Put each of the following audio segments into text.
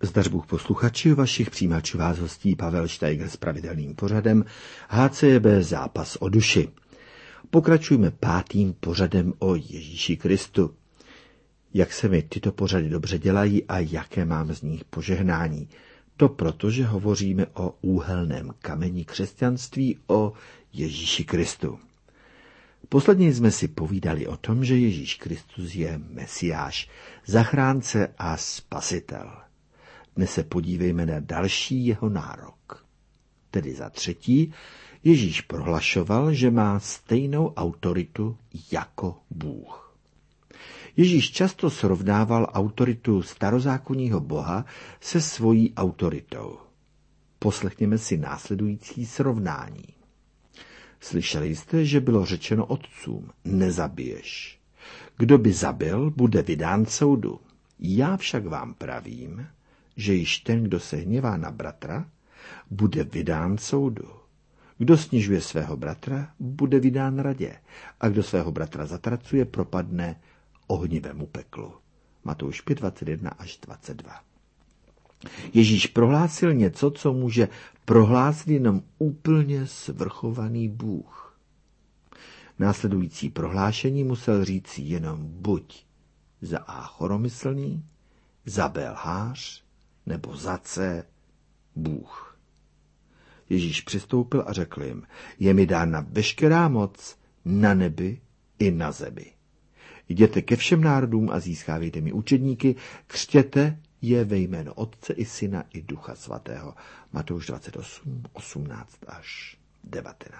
Zdař Bůh posluchači, vašich přijímačů vás hostí Pavel Steiger s pravidelným pořadem HCB Zápas o duši. Pokračujeme 5. pořadem o Ježíši Kristu. Jak se mi tyto pořady dobře dělají a jaké mám z nich požehnání? To proto, že hovoříme o úhelném kameni křesťanství, o Ježíši Kristu. Posledně jsme si povídali o tom, že Ježíš Kristus je Mesiáš, zachránce a spasitel. Dnes se podívejme na další jeho nárok. Tedy za třetí, Ježíš prohlašoval, že má stejnou autoritu jako Bůh. Ježíš často srovnával autoritu starozákonního Boha se svojí autoritou. Poslechněme si následující srovnání. Slyšeli jste, že bylo řečeno otcům, nezabiješ. Kdo by zabil, bude vydán soudu. Já však vám pravím, že již ten, kdo se hněvá na bratra, bude vydán soudu. Kdo snižuje svého bratra, bude vydán radě. A kdo svého bratra zatracuje, propadne ohnivému peklu. Matouš 5, 21 až 22. Ježíš prohlásil něco, co může prohlásit jenom úplně svrchovaný Bůh. Následující prohlášení musel říct jenom buď za A choromyslný, za B lhář, nebo za C Bůh. Ježíš přistoupil a řekl jim, je mi dána veškerá moc na nebi i na zemi. Jděte ke všem národům a získávejte mi učedníky, křtěte je ve jméno Otce i Syna i Ducha Svatého. Matouš 28, 18 až 19.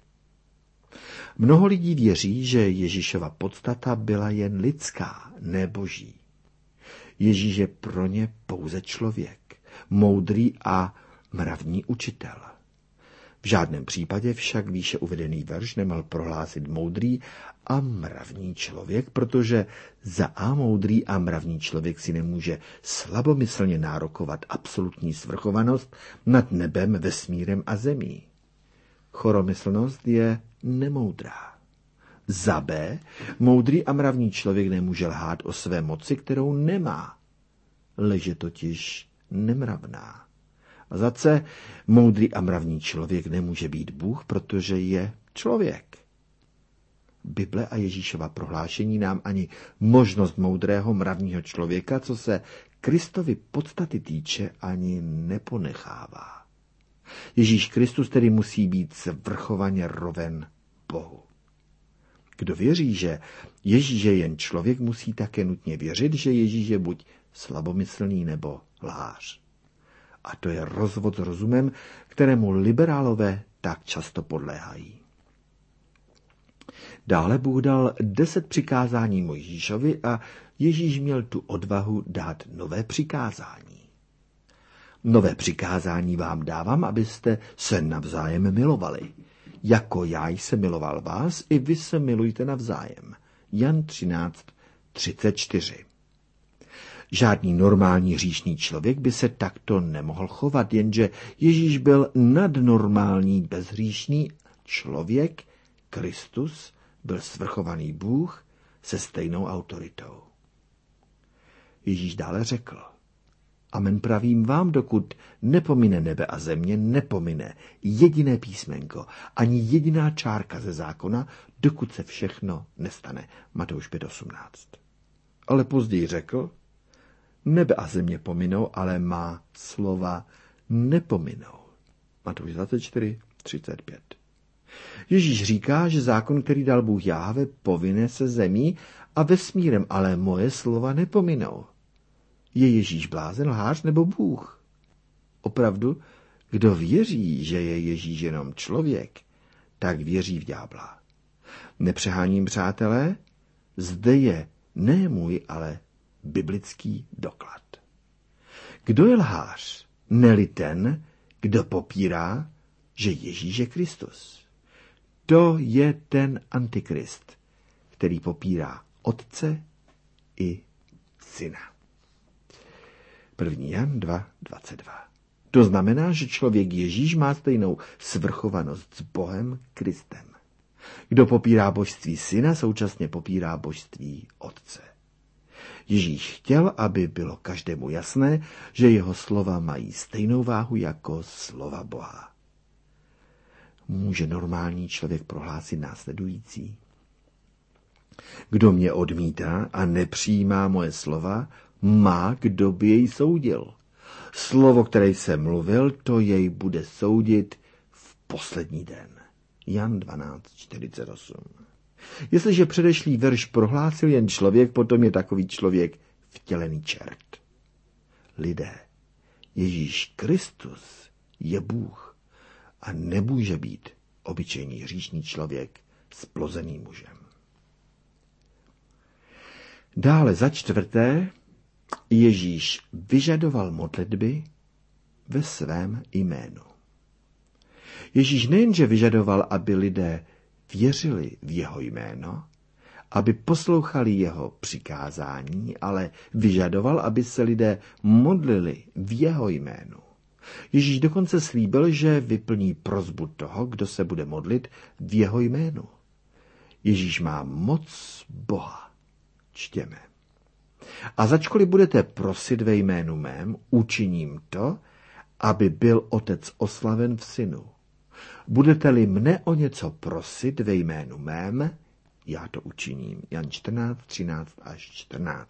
Mnoho lidí věří, že Ježíšova podstata byla jen lidská, ne boží. Ježíš je pro ně pouze člověk, moudrý a mravní učitel. V žádném případě však výše uvedený verš nemohl prohlásit moudrý a mravní člověk, protože za A moudrý a mravní člověk si nemůže slabomyslně nárokovat absolutní svrchovanost nad nebem, vesmírem a zemí. Choromyslnost je nemoudrá. Za B moudrý a mravní člověk nemůže lhát o své moci, kterou nemá. Lež je totiž nemravná. A za C moudrý a mravní člověk nemůže být Bůh, protože je člověk. Bible a Ježíšova prohlášení nám ani možnost moudrého mravního člověka, co se Kristovy podstaty týče, ani neponechává. Ježíš Kristus tedy musí být svrchovaně roven Bohu. Kdo věří, že Ježíš je jen člověk, musí také nutně věřit, že Ježíš je buď slabomyslný nebo lhář. A to je rozvod s rozumem, kterému liberálové tak často podléhají. Dále Bůh dal 10 přikázání Mojžíšovi a Ježíš měl tu odvahu dát nové přikázání. Nové přikázání vám dávám, abyste se navzájem milovali. Jako já jsem miloval vás, i vy se milujte navzájem. Jan 13, 34. Žádný normální hříšný člověk by se takto nemohl chovat, jenže Ježíš byl nadnormální bezhříšný člověk, Kristus byl svrchovaný Bůh se stejnou autoritou. Ježíš dále řekl, amen pravím vám, dokud nepomine nebe a země, nepomine jediné písmenko, ani jediná čárka ze zákona, dokud se všechno nestane. Matouš 5.18. Ale později řekl, nebe a země pominou, ale má slova nepominou. Matouš 24.35. Ježíš říká, že zákon, který dal Bůh Jáhve, povine se zemí a vesmírem, ale moje slova nepominou. Je Ježíš blázen, lhář nebo Bůh? Opravdu, kdo věří, že je Ježíš jenom člověk, tak věří v ďábla. Nepřeháním, přátelé, zde je ne můj, ale biblický doklad. Kdo je lhář? Ne-li ten, kdo popírá, že Ježíš je Kristus. To je ten antikrist, který popírá Otce i Syna. 1. Jan 2.22. To znamená, že člověk Ježíš má stejnou svrchovanost s Bohem Kristem. Kdo popírá božství Syna, současně popírá božství Otce. Ježíš chtěl, aby bylo každému jasné, že jeho slova mají stejnou váhu jako slova Boha. Může normální člověk prohlásit následující: Kdo mě odmítá a nepřijímá moje slova, má, kdo by jej soudil. Slovo, které jsem mluvil, to jej bude soudit v poslední den. Jan 12:48. Jestliže předešlý verš prohlásil jen člověk, potom je takový člověk vtělený čert. Lidé, Ježíš Kristus je Bůh a nemůže být obyčejný hříšný člověk s plozeným mužem. Dále za čtvrté, Ježíš vyžadoval modlitby ve svém jménu. Ježíš nejenže vyžadoval, aby lidé věřili v jeho jméno, aby poslouchali jeho přikázání, ale vyžadoval, aby se lidé modlili v jeho jménu. Ježíš dokonce slíbil, že vyplní prosbu toho, kdo se bude modlit v jeho jménu. Ježíš má moc Boha. Čtěme. A začkoliv budete prosit ve jménu mém, učiním to, aby byl Otec oslaven v Synu. Budete-li mne o něco prosit ve jménu mém, já to učiním. Jan 14:13-14.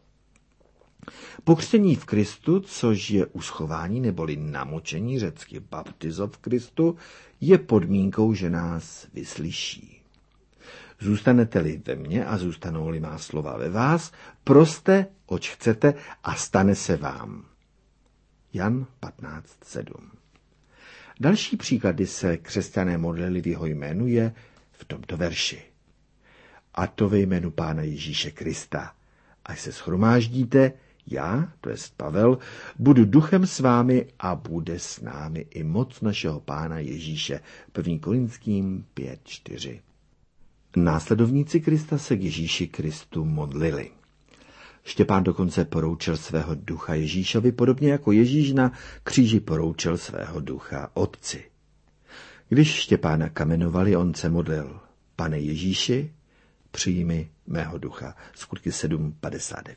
Pokřtění v Kristu, což je uschování neboli namočení, řecky baptizo v Kristu, je podmínkou, že nás vyslyší. Zůstanete-li ve mně a zůstanou-li má slova ve vás, proste, oč chcete, a stane se vám. Jan 15:7. Další příklad, kdy se křesťané modlili v jeho jménu, je v tomto verši. A to ve jménu Pána Ježíše Krista. Až se shromáždíte, já, to jest Pavel, budu duchem s vámi a bude s námi i moc našeho Pána Ježíše. 1. Korinským 5:4. Následovníci Krista se k Ježíši Kristu modlili. Štěpán dokonce poroučil svého ducha Ježíšovi, podobně jako Ježíš na kříži poroučil svého ducha Otci. Když Štěpána kamenovali, on se modlil: Pane Ježíši, přijmi mého ducha. Skutky 7:59.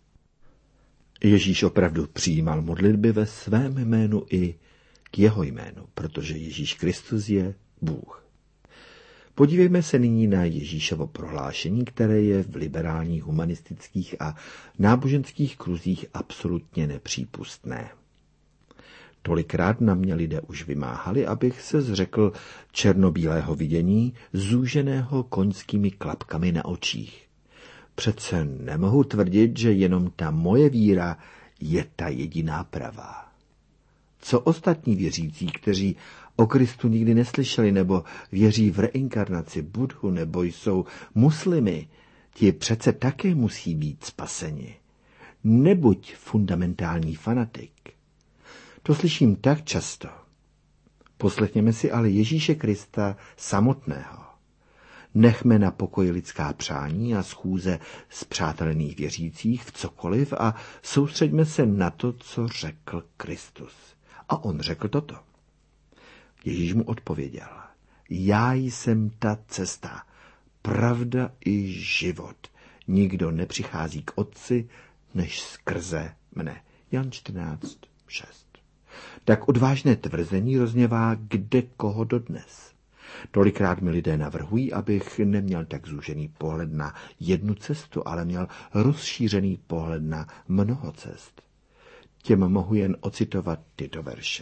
Ježíš opravdu přijímal modlitby ve svém jménu i k jeho jménu, protože Ježíš Kristus je Bůh. Podívejme se nyní na Ježíšovo prohlášení, které je v liberálních, humanistických a náboženských kruzích absolutně nepřípustné. Tolikrát na mě lidé už vymáhali, abych se zřekl černobílého vidění, zúženého koňskými klapkami na očích. Přece nemohu tvrdit, že jenom ta moje víra je ta jediná pravá. Co ostatní věřící, kteří o Kristu nikdy neslyšeli nebo věří v reinkarnaci, Budhu nebo jsou muslimy, ti přece také musí být spaseni. Nebuď fundamentální fanatik. To slyším tak často. Poslechněme si ale Ježíše Krista samotného. Nechme na pokoji lidská přání a schůze spřátelených věřících v cokoliv a soustřeďme se na to, co řekl Kristus. A on řekl toto. Ježíš mu odpověděl: Já jsem ta cesta, pravda i život. Nikdo nepřichází k Otci, než skrze mne. Jan 14:6. Tak odvážné tvrzení rozněvá kde koho dodnes. Tolikrát mi lidé navrhují, abych neměl tak zúžený pohled na jednu cestu, ale měl rozšířený pohled na mnoho cest. Těm mohu jen ocitovat tyto verše.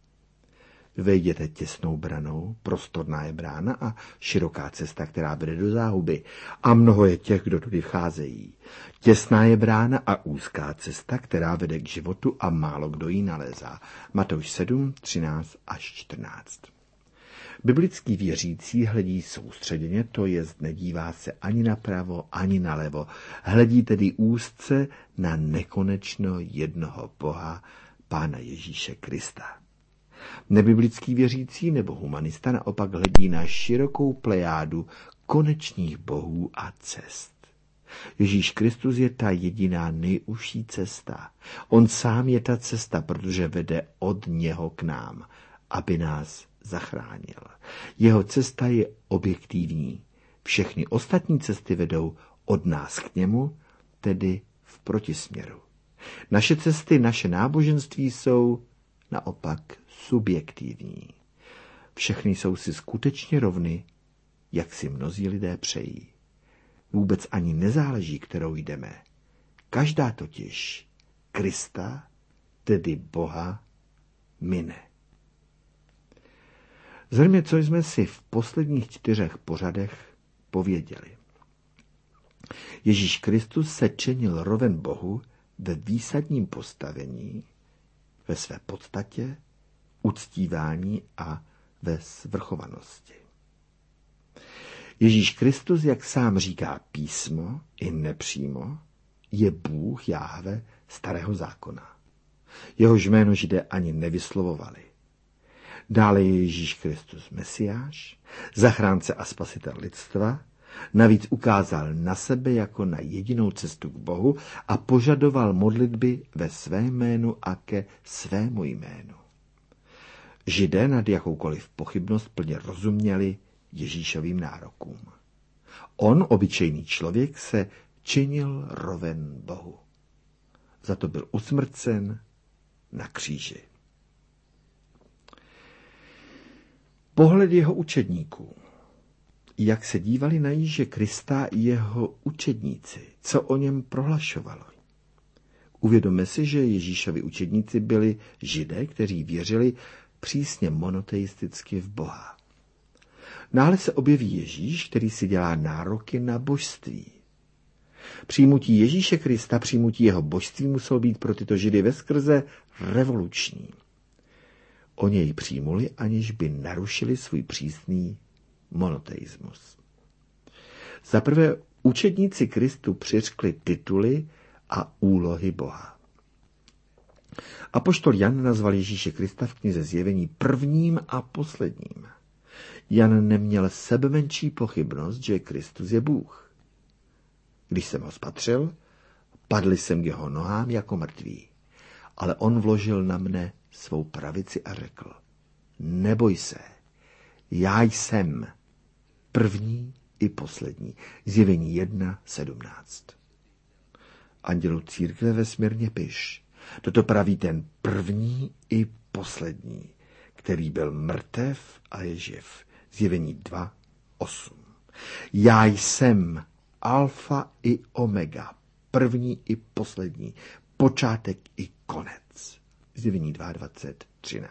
Vejděte těsnou branou, prostorná je brána a široká cesta, která vede do záhuby. A mnoho je těch, kdo tudy vcházejí. Těsná je brána a úzká cesta, která vede k životu a málo kdo ji nalézá. Matouš 7:13-14. Biblický věřící hledí soustředěně, to jest nedívá se ani napravo, ani nalevo. Hledí tedy úzce na nekonečno jednoho Boha, Pána Ježíše Krista. Nebiblický věřící nebo humanista naopak hledí na širokou plejádu konečných bohů a cest. Ježíš Kristus je ta jediná nejužší cesta. On sám je ta cesta, protože vede od něho k nám, aby nás zachránil. Jeho cesta je objektivní. Všechny ostatní cesty vedou od nás k němu, tedy v v protisměru. Naše cesty, naše náboženství jsou naopak subjektivní. Všechny jsou si skutečně rovny, jak si mnozí lidé přejí. Vůbec ani nezáleží, kterou jdeme. Každá totiž Krista, tedy Boha, mine. Zřejmě, co jsme si v posledních 4 pořadech pověděli. Ježíš Kristus se činil roven Bohu ve výsadním postavení, ve své podstatě, uctívání a ve svrchovanosti. Ježíš Kristus, jak sám říká písmo, i nepřímo, je Bůh Jáhve starého zákona. Jehož jméno Židé ani nevyslovovali. Dále je Ježíš Kristus Mesiáš, zachránce a spasitel lidstva, navíc ukázal na sebe jako na jedinou cestu k Bohu a požadoval modlitby ve svém jménu a ke svému jménu. Židé nad jakoukoliv pochybnost plně rozuměli Ježíšovým nárokům. On, obyčejný člověk, se činil roven Bohu. Za to byl usmrcen na kříži. Pohled jeho učedníků. Jak se dívali na Ježíše Krista i jeho učedníci, co o něm prohlašovalo. Uvědomme si, že Ježíšovi učedníci byli Židé, kteří věřili přísně monoteisticky v Boha. Náhle se objeví Ježíš, který si dělá nároky na božství. Přijmutí Ježíše Krista, přijmutí jeho božství muselo být pro tyto Židy veskrze revoluční. Oni jej přijmuli, aniž by narušili svůj přísný monoteismus. Za prvé, učedníci Kristu přiřkli tituly a úlohy Boha. Apoštol Jan nazval Ježíše Krista v knize Zjevení prvním a posledním. Jan neměl sebemenší pochybnost, že Kristus je Bůh. Když jsem ho spatřil, padl jsem k jeho nohám jako mrtvý, ale on vložil na mne svou pravici a řekl: neboj se, já jsem první i poslední. Zjevení 1:17. Andělu církve vesmírně piš. Toto praví ten první i poslední, který byl mrtev a je živ. Zjevení 2:8. Já jsem alfa i omega, první i poslední, počátek i konec. Zjevení 22:13.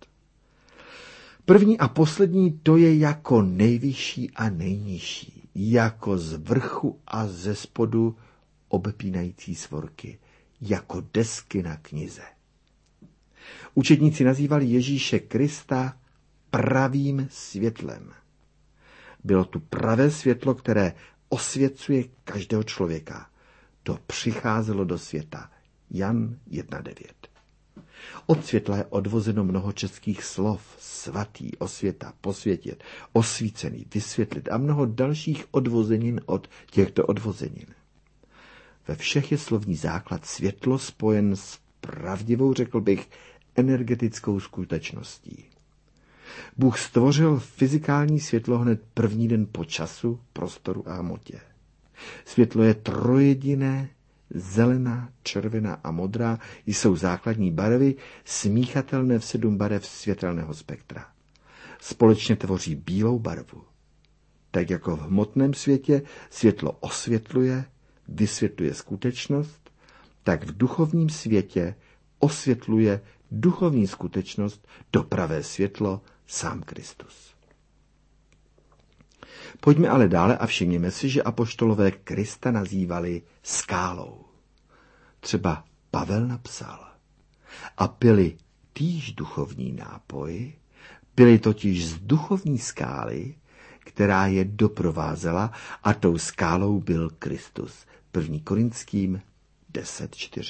První a poslední, to je jako nejvyšší a nejnižší, jako z vrchu a ze spodu obepínající svorky, jako desky na knize. Učedníci nazývali Ježíše Krista pravým světlem. Bylo tu pravé světlo, které osvěcuje každého člověka. To přicházelo do světa. Jan 1:9. Od světla je odvozeno mnoho českých slov: svatý, osvěta, posvětit, osvícený, vysvětlit a mnoho dalších odvozenin od těchto odvozenin. Ve všech je slovní základ světlo spojen s pravdivou, řekl bych, energetickou skutečností. Bůh stvořil fyzikální světlo hned první den po času, prostoru a hmotě. Světlo je trojjediné, zelená, červená a modrá jsou základní barvy, smíchatelné v 7 barev světelného spektra. Společně tvoří bílou barvu. Tak jako v hmotném světě světlo osvětluje, vysvětluje skutečnost, tak v duchovním světě osvětluje duchovní skutečnost, to pravé světlo, sám Kristus. Pojďme ale dále a všimněme si, že apoštolové Krista nazývali skálou. Třeba Pavel napsal: a pili týž duchovní nápoj, pili totiž z duchovní skály, která je doprovázela, a tou skálou byl Kristus. 1. Korinským 10:4.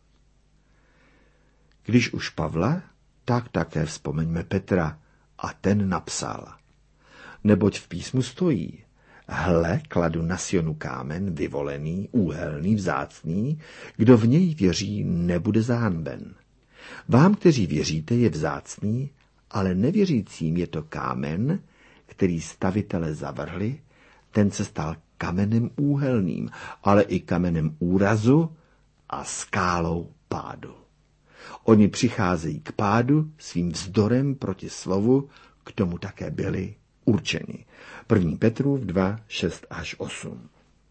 Když už Pavla, tak také vzpomeňme Petra, a ten napsal: neboť v písmu stojí: hle, kladu na Sionu kámen, vyvolený, úhelný, vzácný, kdo v něj věří, nebude zahanben. Vám, kteří věříte, je vzácný, ale nevěřícím je to kámen, který stavitele zavrhli, ten se stal kamenem úhelným, ale i kamenem úrazu a skálou pádu. Oni přicházejí k pádu svým vzdorem proti slovu, k tomu také byli určeni. 1. Petrův 2, 6 až 8.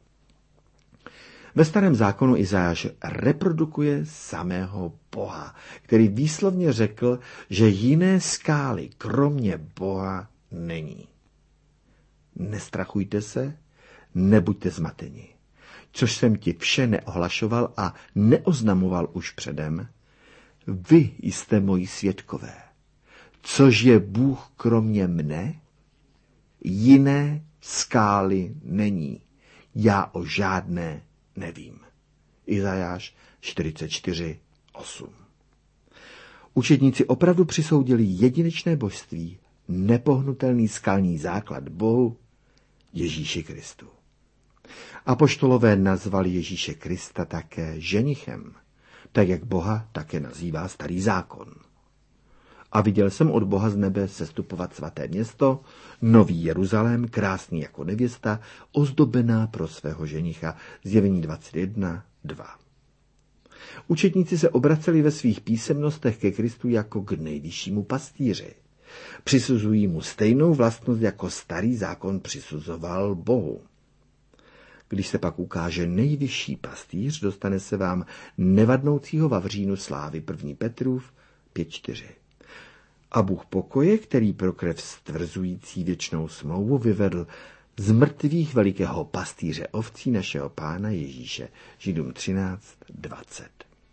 Ve Starém zákonu Izajáš reprodukuje samého Boha, který výslovně řekl, že jiné skály kromě Boha není. Nestrachujte se, nebuďte zmateni. Což jsem ti vše neohlašoval a neoznamoval už předem, vy jste moji svědkové. Což je Bůh kromě mne? Jiné skály není. Já o žádné nevím. Izajáš 44, 8. Učedníci opravdu přisoudili jedinečné božství, nepohnutelný skalní základ Bohu, Ježíši Kristu. Apoštolové nazvali Ježíše Krista také ženichem, tak jak Boha také nazývá Starý zákon. A viděl jsem od Boha z nebe sestupovat svaté město, Nový Jeruzalém, krásný jako nevěsta, ozdobená pro svého ženicha. Zjevení 21, 2. Učedníci se obraceli ve svých písemnostech ke Kristu jako k nejvyššímu pastýři. Přisuzují mu stejnou vlastnost, jako Starý zákon přisuzoval Bohu. Když se pak ukáže nejvyšší pastýř, dostane se vám nevadnoucího vavřínu slávy. 1. Petrův 5.4. A Bůh pokoje, který pro krev stvrzující věčnou smlouvu vyvedl z mrtvých velikého pastýře ovcí našeho Pána Ježíše. Židům 13.20.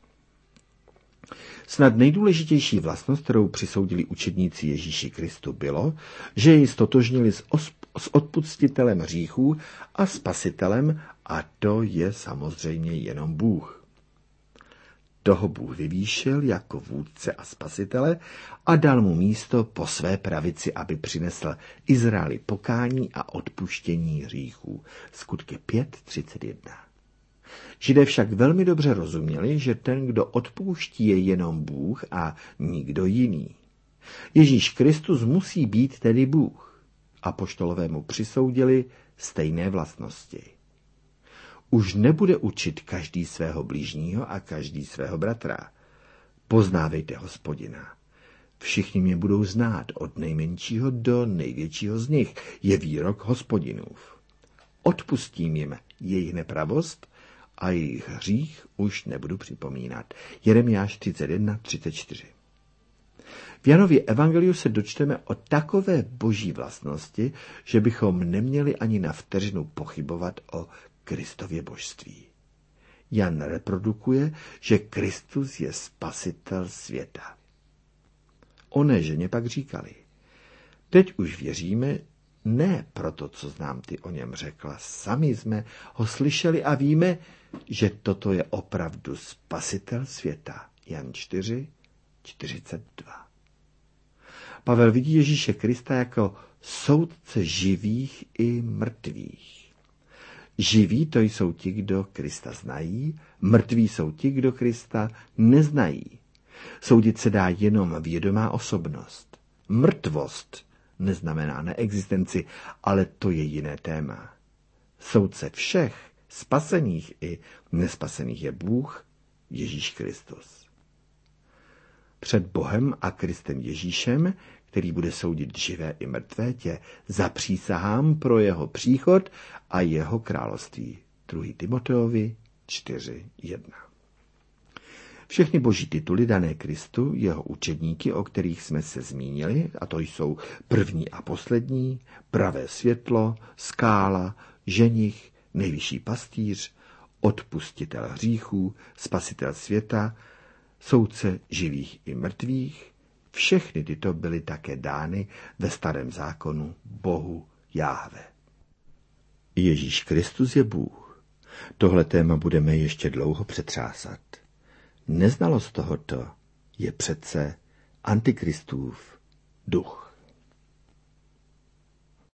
Snad nejdůležitější vlastnost, kterou přisoudili učedníci Ježíši Kristu, bylo, že jej stotožnili s odpustitelem hříchů a spasitelem, a to je samozřejmě jenom Bůh. Toho Bůh vyvýšil jako vůdce a spasitele a dal mu místo po své pravici, aby přinesl Izraeli pokání a odpuštění hříchů. Skutky 5.31. Židé však velmi dobře rozuměli, že ten, kdo odpouští, je jenom Bůh a nikdo jiný. Ježíš Kristus musí být tedy Bůh. Apoštolové mu přisoudili stejné vlastnosti. Už nebude učit každý svého blížního a každý svého bratra. Poznávejte Hospodina. Všichni mě budou znát, od nejmenšího do největšího z nich, je výrok Hospodinův. Odpustím jim jejich nepravost a jejich hřích už nebudu připomínat. Jeremiáš 31.34. V Janově evangeliu se dočteme o takové boží vlastnosti, že bychom neměli ani na vteřinu pochybovat o Kristově božství. Jan reprodukuje, že Kristus je spasitel světa. Oné ženě pak říkali: teď už věříme, ne proto, co nám ty o něm řekla, sami jsme ho slyšeli a víme, že toto je opravdu spasitel světa. Jan 4:42. Pavel vidí Ježíše Krista jako soudce živých i mrtvých. Živí to jsou ti, kdo Krista znají, mrtví jsou ti, kdo Krista neznají. Soudit se dá jenom vědomá osobnost. Mrtvost neznamená neexistenci, ale to je jiné téma. Soudce všech, spasených i nespasených, je Bůh, Ježíš Kristus. Před Bohem a Kristem Ježíšem, který bude soudit živé i mrtvé, tě zapřísahám pro jeho příchod a jeho království. 2. Timoteovi 4.1. Všechny boží tituly dané Kristu, jeho učedníky, o kterých jsme se zmínili, a to jsou první a poslední, pravé světlo, skála, ženich, nejvyšší pastýř, odpustitel hříchů, spasitel světa, soudce živých i mrtvých, všechny tyto byly také dány ve Starém zákonu Bohu Jáhve. Ježíš Kristus je Bůh. Tohle téma budeme ještě dlouho přetřásat. Neznalost tohoto je přece Antikristův duch.